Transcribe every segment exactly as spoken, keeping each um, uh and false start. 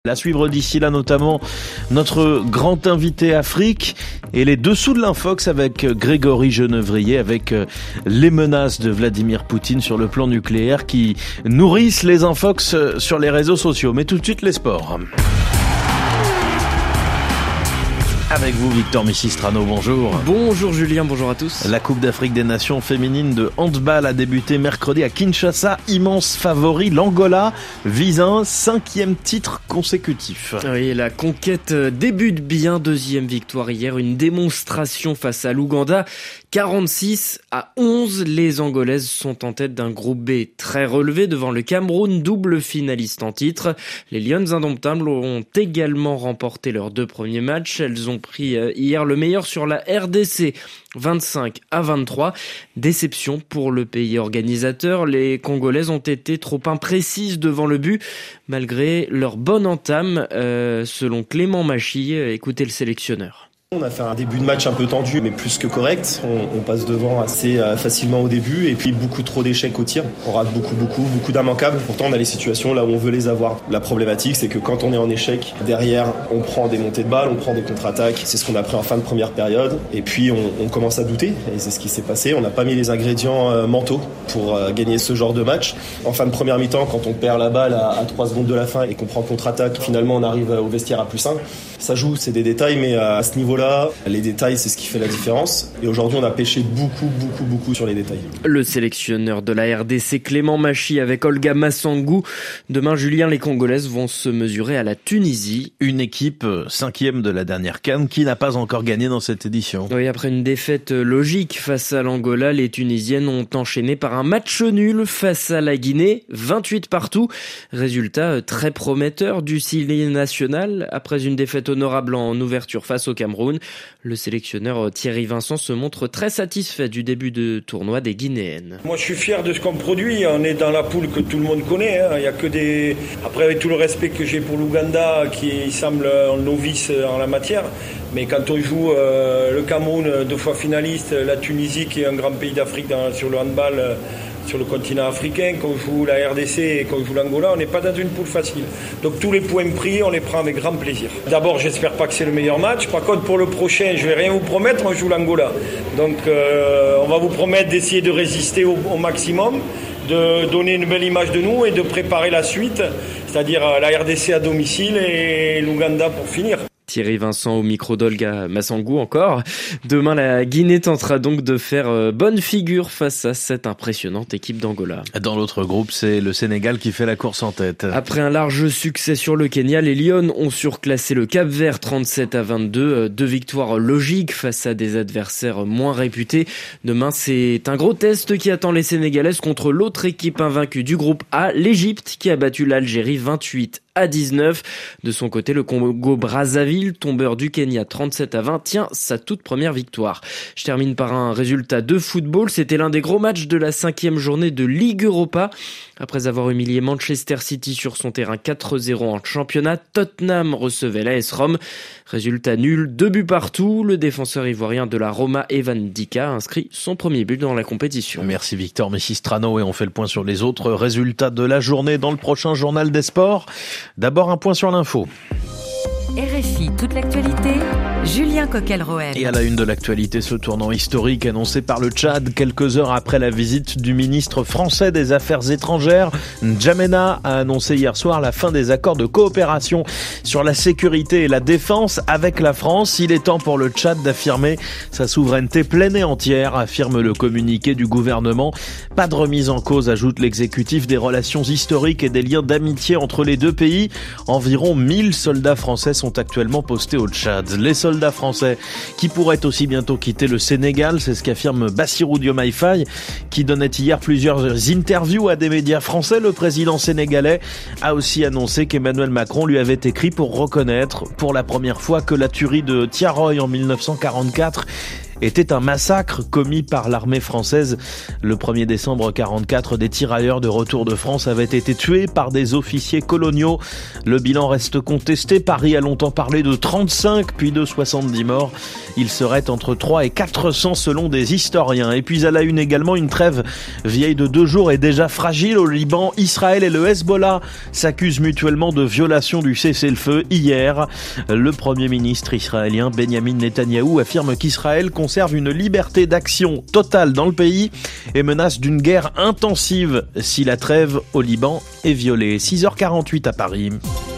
À suivre d'ici là notamment notre grand invité Afrique et les dessous de l'Infox avec Grégory Genevrier, avec les menaces de Vladimir Poutine sur le plan nucléaire qui nourrissent les Infox sur les réseaux sociaux. Mais tout de suite les sports. Avec vous, Victor Missistrano, bonjour. Bonjour Julien, bonjour à tous. La Coupe d'Afrique des Nations féminines de handball a débuté mercredi à Kinshasa. Immense favori, l'Angola vise un cinquième titre consécutif. Oui, la conquête débute bien, deuxième victoire hier, une démonstration face à l'Ouganda. quarante-six à onze, les Angolaises sont en tête d'un groupe B très relevé devant le Cameroun, double finaliste en titre. Les Lions indomptables ont également remporté leurs deux premiers matchs. Elles ont pris hier le meilleur sur la R D C, vingt-cinq à vingt-trois. Déception pour le pays organisateur. Les Congolaises ont été trop imprécises devant le but, malgré leur bonne entame, euh, selon Clément Machy. Écoutez le sélectionneur. On a fait un début de match un peu tendu, mais plus que correct. On, on passe devant assez euh, facilement au début, et puis beaucoup trop d'échecs au tir. On rate beaucoup, beaucoup, beaucoup d'immanquables. Pourtant, on a les situations là où on veut les avoir. La problématique, c'est que quand on est en échec, derrière, on prend des montées de balles, on prend des contre-attaques. C'est ce qu'on a pris en fin de première période. Et puis, on, on commence à douter, et c'est ce qui s'est passé. On n'a pas mis les ingrédients euh, mentaux pour euh, gagner ce genre de match. En fin de première mi-temps, quand on perd la balle à, à trois secondes de la fin et qu'on prend contre-attaque, finalement, on arrive au vestiaire à plus un. Ça joue, c'est des détails, mais à ce niveau-là, les détails, c'est ce qui fait la différence. Et aujourd'hui, on a pêché beaucoup, beaucoup, beaucoup sur les détails. Le sélectionneur de la R D C, Clément Machy, avec Olga Massangou. Demain, Julien, les Congolaises vont se mesurer à la Tunisie. Une équipe cinquième de la dernière CAN qui n'a pas encore gagné dans cette édition. Oui, après une défaite logique face à l'Angola, les Tunisiennes ont enchaîné par un match nul face à la Guinée, vingt-huit partout. Résultat très prometteur du Sili national après une défaite honorable en ouverture face au Cameroun. Le sélectionneur Thierry Vincent se montre très satisfait du début de tournoi des Guinéennes. Moi je suis fier de ce qu'on produit, on est dans la poule que tout le monde connaît, hein. Il y a que des... Après avec tout le respect que j'ai pour l'Ouganda qui semble un novice en la matière, mais quand on joue euh, le Cameroun deux fois finaliste, la Tunisie qui est un grand pays d'Afrique dans, sur le handball, euh, sur le continent africain, qu'on joue la R D C et qu'on joue l'Angola, on n'est pas dans une poule facile. Donc tous les points pris, on les prend avec grand plaisir. D'abord, j'espère pas que c'est le meilleur match. Par contre, pour le prochain, je vais rien vous promettre, on joue l'Angola. Donc euh, on va vous promettre d'essayer de résister au, au maximum, de donner une belle image de nous et de préparer la suite, c'est-à-dire la R D C à domicile et l'Ouganda pour finir. Thierry Vincent au micro d'Olga Massangou encore. Demain, la Guinée tentera donc de faire bonne figure face à cette impressionnante équipe d'Angola. Dans l'autre groupe, c'est le Sénégal qui fait la course en tête. Après un large succès sur le Kenya, les Lions ont surclassé le Cap-Vert trente-sept à vingt-deux. Deux victoires logiques face à des adversaires moins réputés. Demain, c'est un gros test qui attend les Sénégalaises contre l'autre équipe invaincue du groupe A, l'Égypte, qui a battu l'Algérie vingt-huit à dix-neuf. De son côté, le Congo-Brazzaville, tombeur du Kenya trente-sept à vingt, tient sa toute première victoire. Je termine par un résultat de football. C'était l'un des gros matchs de la cinquième journée de Ligue Europa. Après avoir humilié Manchester City sur son terrain quatre zéro en championnat, Tottenham recevait l'A S Rome. Résultat nul, deux buts partout. Le défenseur ivoirien de la Roma, Evan Dika, inscrit son premier but dans la compétition. Merci Victor Missistrano, et on fait le point sur les autres résultats de la journée dans le prochain journal des sports. D'abord un point sur l'info. R F I, toute l'actualité, Julien Coquel-Roel. Et à la une de l'actualité, ce tournant historique annoncé par le Tchad quelques heures après la visite du ministre français des Affaires étrangères. N'Djamena a annoncé hier soir la fin des accords de coopération sur la sécurité et la défense avec la France. Il est temps pour le Tchad d'affirmer sa souveraineté pleine et entière, affirme le communiqué du gouvernement. Pas de remise en cause, ajoute l'exécutif, des relations historiques et des liens d'amitié entre les deux pays. Environ mille soldats français sont actuellement postés au Tchad. Les soldats français qui pourraient aussi bientôt quitter le Sénégal, c'est ce qu'affirme Bassirou Diomaye Faye, qui donnait hier plusieurs interviews à des médias français. Le président sénégalais a aussi annoncé qu'Emmanuel Macron lui avait écrit pour reconnaître pour la première fois que la tuerie de Thiaroye en mille neuf cent quarante-quatre était un massacre commis par l'armée française. Le premier décembre quarante-quatre, des tirailleurs de retour de France avaient été tués par des officiers coloniaux. Le bilan reste contesté. Paris a longtemps parlé de trente-cinq puis de soixante-dix morts. Il serait entre trois et quatre cents selon des historiens. Et puis à la une également, une trêve vieille de deux jours et déjà fragile au Liban. Israël et le Hezbollah s'accusent mutuellement de violation du cessez-le-feu. Hier, le premier ministre israélien Benjamin Netanyahou affirme qu'Israël conserve une liberté d'action totale dans le pays et menace d'une guerre intensive si la trêve au Liban est violée. six heures quarante-huit à Paris.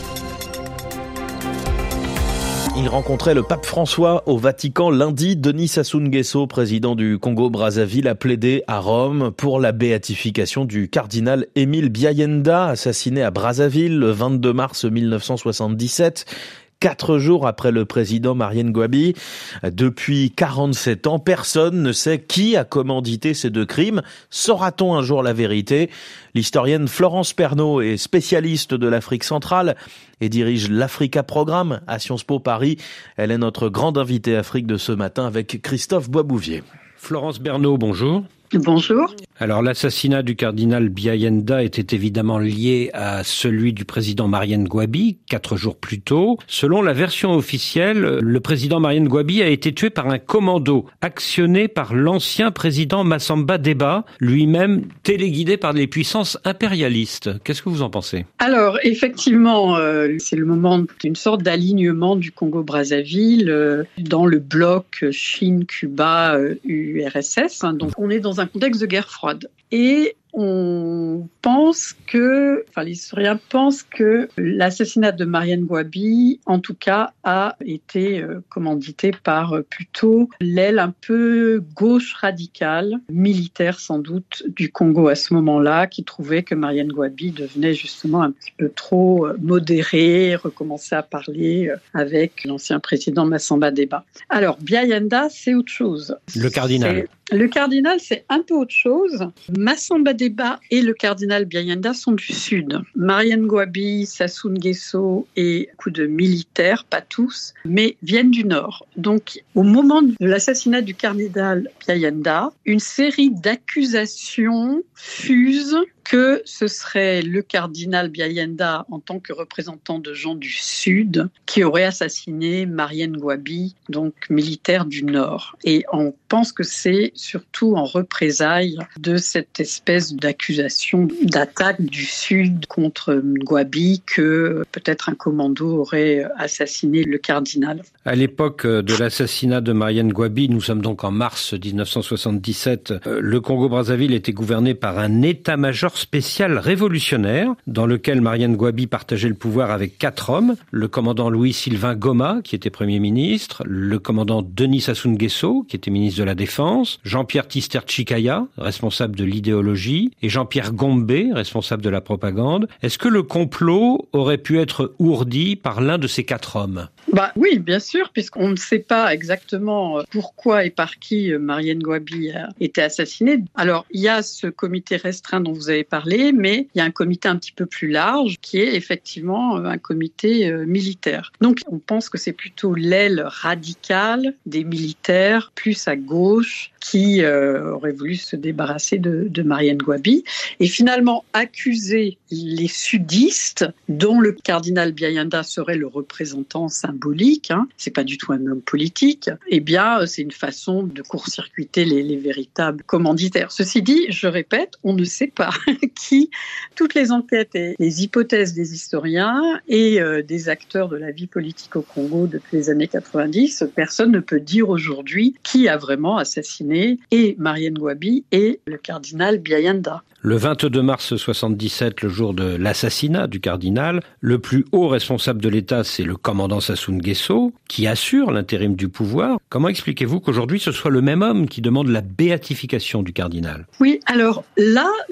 Il rencontrait le pape François au Vatican lundi. Denis Sassou Nguesso, président du Congo-Brazzaville, a plaidé à Rome pour la béatification du cardinal Émile Biayenda, assassiné à Brazzaville le vingt-deux mars mille neuf cent soixante-dix-sept. Quatre jours après le président Marien Ngouabi. Depuis quarante-sept ans, personne ne sait qui a commandité ces deux crimes. Saura-t-on un jour la vérité ? L'historienne Florence Pernaut est spécialiste de l'Afrique centrale et dirige l'Africa Programme à Sciences Po Paris. Elle est notre grande invitée Afrique de ce matin avec Christophe Boisbouvier. Florence Pernaut, bonjour. Bonjour. Alors, l'assassinat du cardinal Biayenda était évidemment lié à celui du président Marien Ngouabi, quatre jours plus tôt. Selon la version officielle, le président Marien Ngouabi a été tué par un commando actionné par l'ancien président Massamba Deba, lui-même téléguidé par les puissances impérialistes. Qu'est-ce que vous en pensez ? Alors, effectivement, euh, c'est le moment d'une sorte d'alignement du Congo-Brazzaville euh, dans le bloc Chine-Cuba U R S S. Hein, donc, on est dans un contexte de guerre froide. Et on pense que, enfin les historiens pensent que l'assassinat de Marien Ngouabi, en tout cas, a été euh, commandité par euh, plutôt l'aile un peu gauche radicale, militaire sans doute, du Congo à ce moment-là, qui trouvait que Marien Ngouabi devenait justement un petit peu trop euh, modéré, recommençait à parler euh, avec l'ancien président Massamba Deba. Alors, Biayenda, c'est autre chose. Le cardinal. C'est... Le cardinal, c'est un peu autre chose. Massamba Deba et le cardinal Biayenda sont du Sud. Marien Ngouabi, Sassou Nguesso et beaucoup de militaires, pas tous, mais viennent du Nord. Donc, au moment de l'assassinat du cardinal Biayenda, une série d'accusations fusent que ce serait le cardinal Biayenda, en tant que représentant de gens du Sud, qui aurait assassiné Marien Ngouabi, donc militaire du Nord. Et on pense que c'est surtout en représailles de cette espèce d'accusation d'attaque du Sud contre Ngouabi que peut-être un commando aurait assassiné le cardinal. À l'époque de l'assassinat de Marien Ngouabi, nous sommes donc en mars dix-neuf cent soixante-dix-sept, le Congo-Brazzaville était gouverné par un état-major spécial révolutionnaire dans lequel Marien Ngouabi partageait le pouvoir avec quatre hommes, le commandant Louis-Sylvain Goma, qui était Premier ministre, le commandant Denis Sassou Nguesso, qui était ministre de la Défense, Jean-Pierre Tister Tshikaya, responsable de l'idéologie, et Jean-Pierre Gombe, responsable de la propagande. Est-ce que le complot aurait pu être ourdi par l'un de ces quatre hommes ? Bah oui, bien sûr, puisqu'on ne sait pas exactement pourquoi et par qui Marien Ngouabi a été assassiné. Alors, il y a ce comité restreint dont vous avez parlé, mais il y a un comité un petit peu plus large qui est effectivement un comité militaire. Donc, on pense que c'est plutôt l'aile radicale des militaires, plus à gauche, qui euh, aurait voulu se débarrasser de, de Marien Ngouabi et finalement accuser les sudistes, dont le cardinal Biayenda serait le représentant symbolique, hein, c'est pas du tout un homme politique, eh bien c'est une façon de court-circuiter les, les véritables commanditaires. Ceci dit, je répète, on ne sait pas qui. Toutes les enquêtes et les hypothèses des historiens et euh, des acteurs de la vie politique au Congo depuis les années quatre-vingt-dix, personne ne peut dire aujourd'hui qui a vraiment assassiné et Marien Ngouabi et le cardinal Biayenda. Le vingt-deux mars soixante-dix-sept, le jour de l'assassinat du cardinal, le plus haut responsable de l'État, c'est le commandant Sassou Nguesso, qui assure l'intérim du pouvoir. Comment expliquez-vous qu'aujourd'hui, ce soit le même homme qui demande la béatification du cardinal ? Oui, alors là, je dois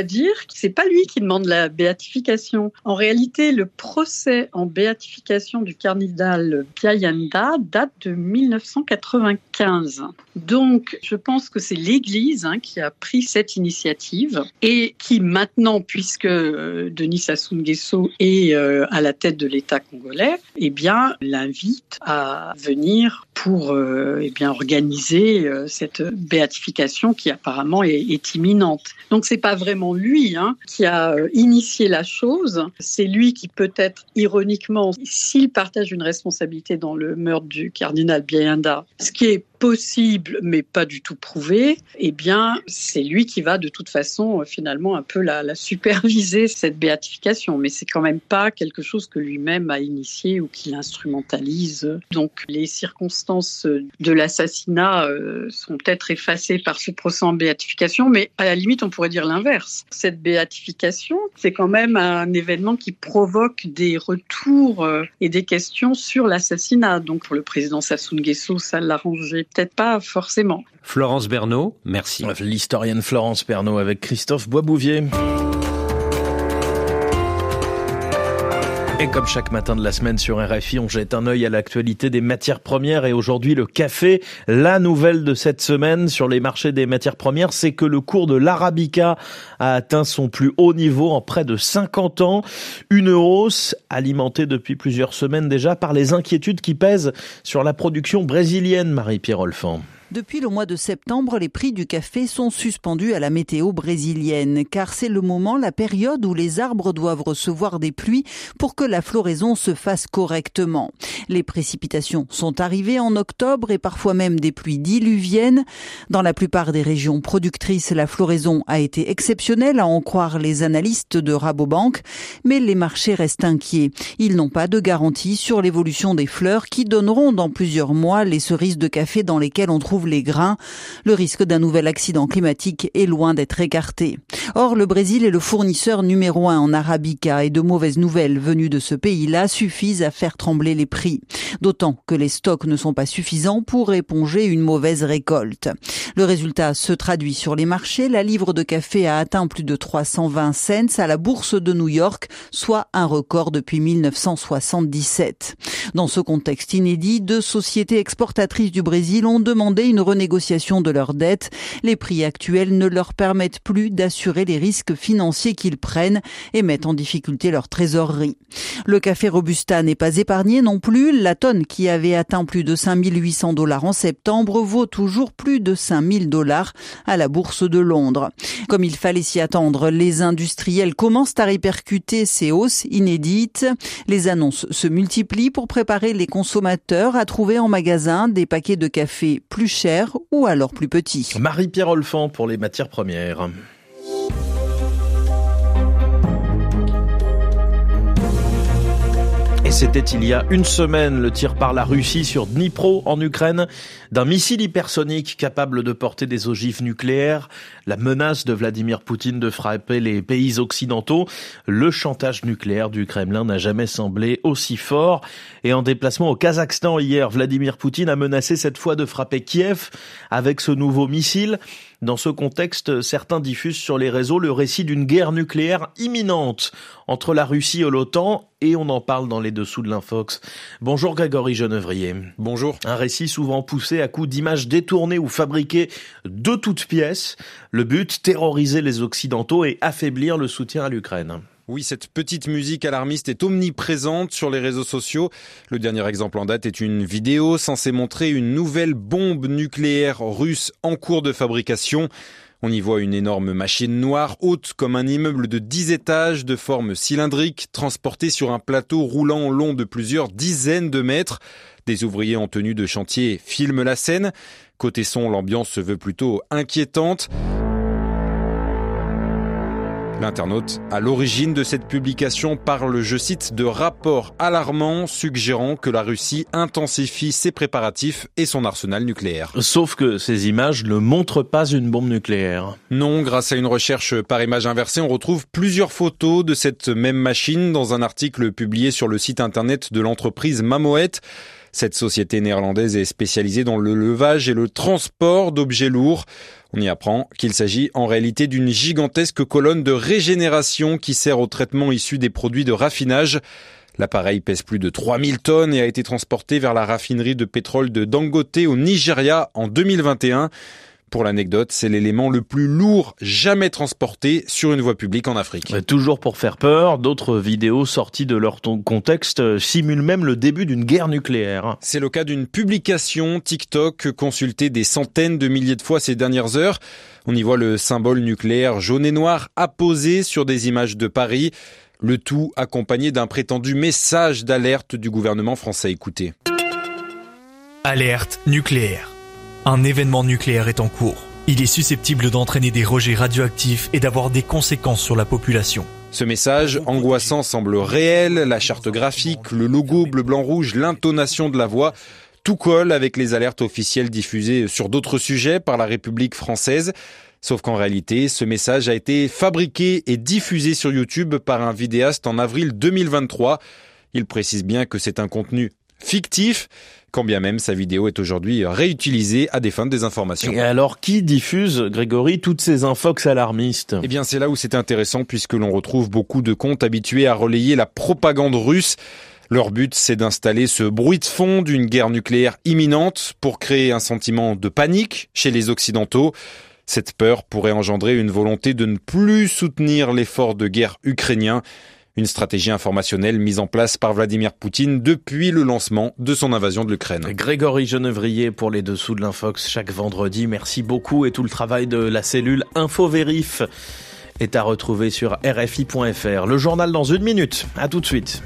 dire que c'est pas lui qui demande la béatification. En réalité, le procès en béatification du cardinal Biayenda date de mille neuf cent quatre-vingt-quinze. Donc, je pense que c'est l'Église hein, qui a pris cette initiative et qui maintenant, puisque euh, Denis Sassou Nguesso est euh, à la tête de l'État congolais, eh bien, l'invite à venir pour euh, eh bien, organiser euh, cette béatification qui apparemment est, est imminente. Donc, c'est pas vraiment lui hein, qui a euh, initié la chose. C'est lui qui peut-être, ironiquement, s'il partage une responsabilité dans le meurtre du cardinal Biayenda, ce qui est possible mais pas du tout prouvé, eh bien c'est lui qui va de toute façon finalement un peu la, la superviser cette béatification, mais c'est quand même pas quelque chose que lui-même a initié ou qu'il instrumentalise. Donc les circonstances de l'assassinat euh, sont peut-être effacées par ce procès en béatification, mais à la limite on pourrait dire l'inverse. Cette béatification, c'est quand même un événement qui provoque des retours euh, et des questions sur l'assassinat. Donc pour le président Sassou Nguesso, ça l'arrangeait peut-être pas forcément. Florence Berneau, merci. L'historienne Florence Berneau avec Christophe Boisbouvier. Et comme chaque matin de la semaine sur R F I, on jette un œil à l'actualité des matières premières et aujourd'hui le café. La nouvelle de cette semaine sur les marchés des matières premières, c'est que le cours de l'Arabica a atteint son plus haut niveau en près de cinquante ans. Une hausse alimentée depuis plusieurs semaines déjà par les inquiétudes qui pèsent sur la production brésilienne, Marie-Pierre Olfan. Depuis le mois de septembre, les prix du café sont suspendus à la météo brésilienne, car c'est le moment, la période où les arbres doivent recevoir des pluies pour que la floraison se fasse correctement. Les précipitations sont arrivées en octobre et parfois même des pluies diluviennes. Dans la plupart des régions productrices, la floraison a été exceptionnelle, à en croire les analystes de Rabobank, mais les marchés restent inquiets. Ils n'ont pas de garantie sur l'évolution des fleurs qui donneront dans plusieurs mois les cerises de café dans lesquelles on trouve les grains. Le risque d'un nouvel accident climatique est loin d'être écarté. Or, le Brésil est le fournisseur numéro un en Arabica et de mauvaises nouvelles venues de ce pays-là suffisent à faire trembler les prix. D'autant que les stocks ne sont pas suffisants pour éponger une mauvaise récolte. Le résultat se traduit sur les marchés. La livre de café a atteint plus de trois cent vingt cents à la bourse de New York, soit un record depuis mille neuf cent soixante-dix-sept. Dans ce contexte inédit, deux sociétés exportatrices du Brésil ont demandé une renégociation de leurs dettes. Les prix actuels ne leur permettent plus d'assurer les risques financiers qu'ils prennent et mettent en difficulté leur trésorerie. Le café Robusta n'est pas épargné non plus. La tonne qui avait atteint plus de cinq mille huit cents dollars en septembre vaut toujours plus de cinq mille dollars à la bourse de Londres. Comme il fallait s'y attendre, les industriels commencent à répercuter ces hausses inédites. Les annonces se multiplient pour préparer les consommateurs à trouver en magasin des paquets de café plus chers ou alors plus petits. Marie-Pierre Olfan pour les matières premières. Et c'était il y a une semaine le tir par la Russie sur Dnipro en Ukraine d'un missile hypersonique capable de porter des ogives nucléaires, la menace de Vladimir Poutine de frapper les pays occidentaux. Le chantage nucléaire du Kremlin n'a jamais semblé aussi fort. Et en déplacement au Kazakhstan hier, Vladimir Poutine a menacé cette fois de frapper Kiev avec ce nouveau missile. Dans ce contexte, certains diffusent sur les réseaux le récit d'une guerre nucléaire imminente entre la Russie et l'OTAN, et on en parle dans les dessous de l'Infox. Bonjour Grégory Genevrier. Bonjour. Un récit souvent poussé à coups d'images détournées ou fabriquées de toutes pièces. Le but, terroriser les Occidentaux et affaiblir le soutien à l'Ukraine. Oui, cette petite musique alarmiste est omniprésente sur les réseaux sociaux. Le dernier exemple en date est une vidéo censée montrer une nouvelle bombe nucléaire russe en cours de fabrication. On y voit une énorme machine noire, haute comme un immeuble de dix étages, de forme cylindrique, transportée sur un plateau roulant long de plusieurs dizaines de mètres. Des ouvriers en tenue de chantier filment la scène. Côté son, l'ambiance se veut plutôt inquiétante. L'internaute à l'origine de cette publication parle, je cite, de rapports alarmants suggérant que la Russie intensifie ses préparatifs et son arsenal nucléaire. Sauf que ces images ne montrent pas une bombe nucléaire. Non, grâce à une recherche par image inversée, on retrouve plusieurs photos de cette même machine dans un article publié sur le site internet de l'entreprise Mammoet. Cette société néerlandaise est spécialisée dans le levage et le transport d'objets lourds. On y apprend qu'il s'agit en réalité d'une gigantesque colonne de régénération qui sert au traitement issu des produits de raffinage. L'appareil pèse plus de trois mille tonnes et a été transporté vers la raffinerie de pétrole de Dangote au Nigeria en deux mille vingt et un. Pour l'anecdote, c'est l'élément le plus lourd jamais transporté sur une voie publique en Afrique. Toujours pour faire peur, d'autres vidéos sorties de leur contexte simulent même le début d'une guerre nucléaire. C'est le cas d'une publication TikTok consultée des centaines de milliers de fois ces dernières heures. On y voit le symbole nucléaire jaune et noir apposé sur des images de Paris. Le tout accompagné d'un prétendu message d'alerte du gouvernement français. Écoutez. Alerte nucléaire. Un événement nucléaire est en cours. Il est susceptible d'entraîner des rejets radioactifs et d'avoir des conséquences sur la population. Ce message angoissant semble réel. La charte graphique, le logo bleu-blanc-rouge, l'intonation de la voix, tout colle avec les alertes officielles diffusées sur d'autres sujets par la République française. Sauf qu'en réalité, ce message a été fabriqué et diffusé sur YouTube par un vidéaste en avril deux mille vingt-trois. Il précise bien que c'est un contenu fictif, quand bien même sa vidéo est aujourd'hui réutilisée à des fins de désinformation. Et alors, qui diffuse, Grégory, toutes ces infox alarmistes ? Eh bien, c'est là où c'est intéressant puisque l'on retrouve beaucoup de comptes habitués à relayer la propagande russe. Leur but, c'est d'installer ce bruit de fond d'une guerre nucléaire imminente pour créer un sentiment de panique chez les Occidentaux. Cette peur pourrait engendrer une volonté de ne plus soutenir l'effort de guerre ukrainien. Une stratégie informationnelle mise en place par Vladimir Poutine depuis le lancement de son invasion de l'Ukraine. Grégory Genevrier pour les dessous de l'Infox chaque vendredi. Merci beaucoup et tout le travail de la cellule InfoVérif est à retrouver sur R F I point F R. Le journal dans une minute. À tout de suite.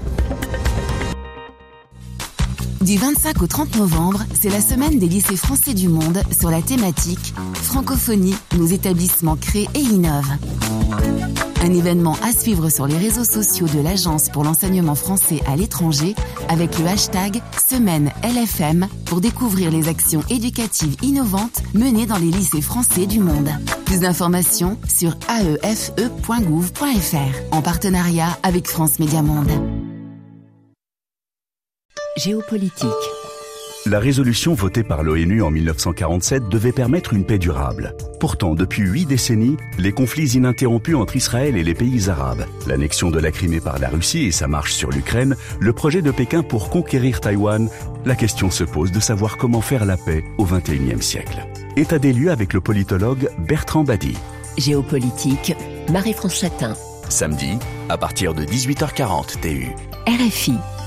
Du vingt-cinq au trente novembre, c'est la semaine des lycées français du monde sur la thématique « Francophonie, nos établissements créent et innovent ». Un événement à suivre sur les réseaux sociaux de l'Agence pour l'enseignement français à l'étranger avec le hashtag Semaine L F M pour découvrir les actions éducatives innovantes menées dans les lycées français du monde. Plus d'informations sur a e f e point gouv point f r en partenariat avec France Média Monde. Géopolitique. La résolution votée par l'ONU en mille neuf cent quarante-sept devait permettre une paix durable. Pourtant, depuis huit décennies, les conflits ininterrompus entre Israël et les pays arabes, l'annexion de la Crimée par la Russie et sa marche sur l'Ukraine, le projet de Pékin pour conquérir Taïwan, la question se pose de savoir comment faire la paix au vingt et unième siècle. État des lieux avec le politologue Bertrand Badi. Géopolitique, Marie-France Chatin. Samedi, à partir de dix-huit heures quarante T U. R F I.